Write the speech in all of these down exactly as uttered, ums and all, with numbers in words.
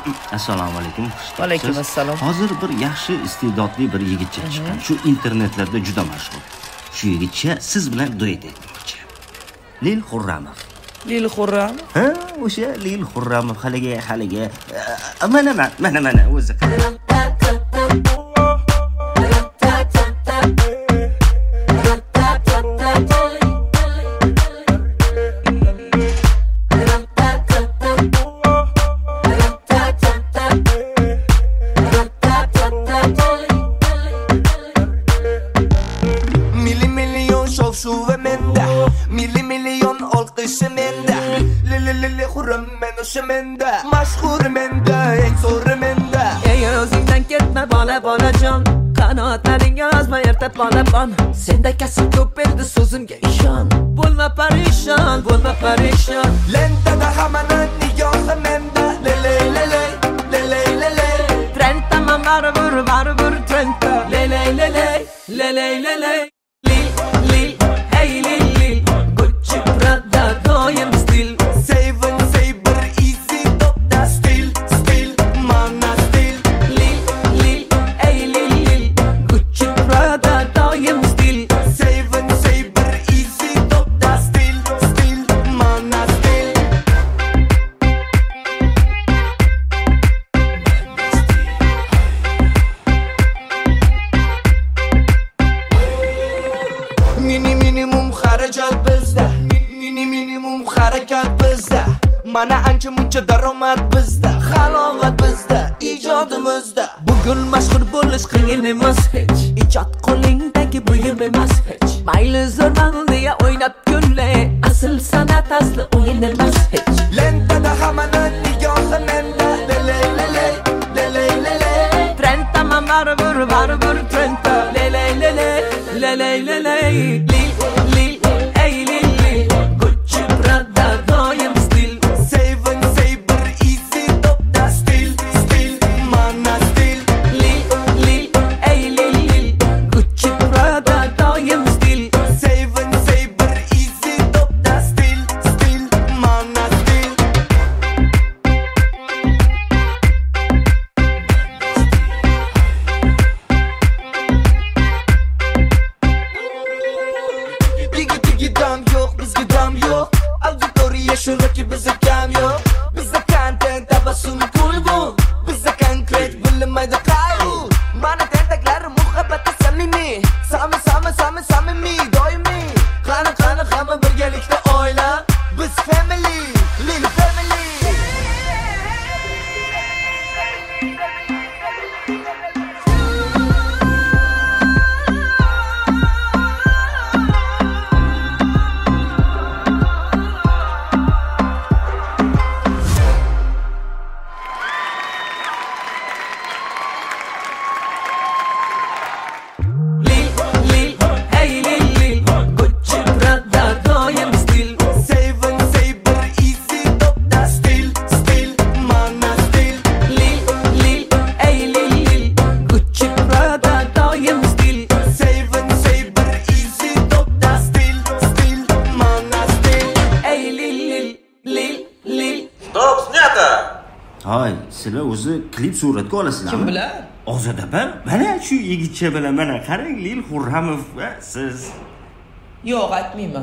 Assalomu alaykum. Va alaykum assalom. Hozir bir yaxshi iste'dodli bir yigitcha chiqqan. Shu internetlarda juda mashhur. Shu yigitcha siz bilan duet aytmoqchi. Lil Xurramov. Lil Xurramov? Ha, o'sha Lil Xurramov haliga haliga mana mana mana o'zi. Menda mashhur menda eng zo'r menda ey o'zingdan ketma bola bolajon qanotlaring yozma erta polapon senda kasb ko'p edi so'zimga ishon bo'lma parishon bo'lma parishon lentada hamma nigohi menda lele lele lele lele trenta ma baribir baribir trenta lele lele lele lele lil lil hey lil lil Gucci Prada doim stil seven saber easy top da stil stil mana stil lil lil hey lil lil Gucci Prada doim stil seven saber easy top da stil stil mana stil mini minimum xarajat bizda mini minimum harakat bizda mana ancha muncha daromad bizda halovat bizda ijodimizda bugun mashhur bo'lish qiyin emas hech ijod qo'lingdagi buyum emas hech mayli zo'rman deya o'ynab kulli asl san'at asli o'yin emas hech lentada hamma nigohi menda lele lele lele lele trenta ma baribir baribir trenta lele lele lele lele lil lil hey lil lil Gucci Prada doim stil seven saber easy top da stil stil mana stil lil lil hey lil lil Gucci Prada doim stil seven saber easy top da stil stil mana stil Digi digi dam yo'q bizga dam yo'q auditoriya shunaki bizga kam yo'q bizda content tabassum kulgu bizda konkret bilinmaydi qayg'u mana tentaklar muhabbatda samimiy sami sami sami samimiy doimiy qani qani hamma birgalikda oila biz family lil family lil lil hey lil lil Gucci Prada doim stil seven saber easy top da stil stil mana stil lil lil hey lil lil Gucci Prada doim stil seven saber easy top da stil stil mana stil hey lil lil lil lil Stop, снято! Hoy, sizlar o'zi klip suratga olasizlarmi? Kim bilan? Ozodapa mana shu yigitcha bilan mana qarang Lil Xurramov va siz. Yo'q, aytmayman.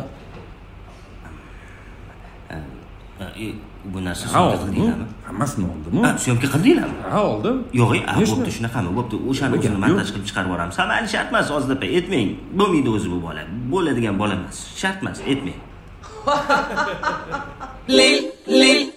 E, bu narsa syomka qildinglarmi? Hammasini oldim. Ha, syomka qildinglarmi? Ha, oldim. Yo'q, bo'pti, shunaqami? Bo'pti, o'shani o'zini montaj qilib chiqarib yuboramiz. Ha, mani shart emas, Ozodapa, aytmang. Bo'lmaydi o'zi bu bola. Bo'ladigan bola emas. Shart emas, aytmang. lil lil